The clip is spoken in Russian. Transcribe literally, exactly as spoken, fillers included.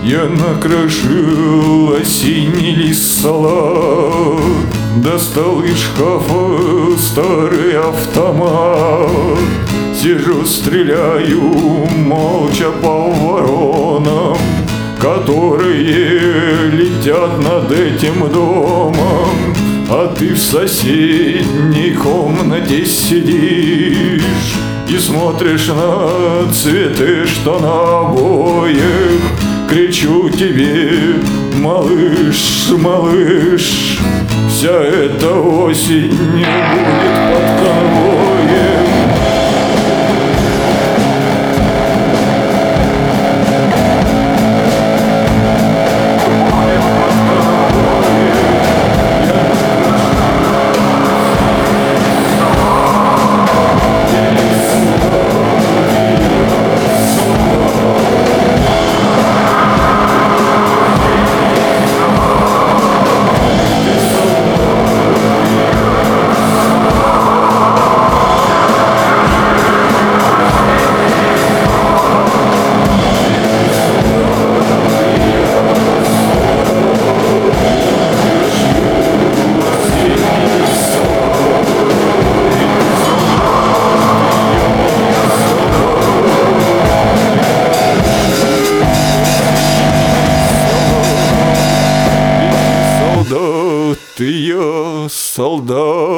Я накрошил осенний лист салат, достал из шкафа старый автомат. Сижу, стреляю молча по воронам, которые летят над этим домом. А ты в соседней комнате сидишь и смотришь на цветы, что на обоях. Кричу тебе: малыш, малыш, вся эта осень будет под конвоем. Солдат, я солдат.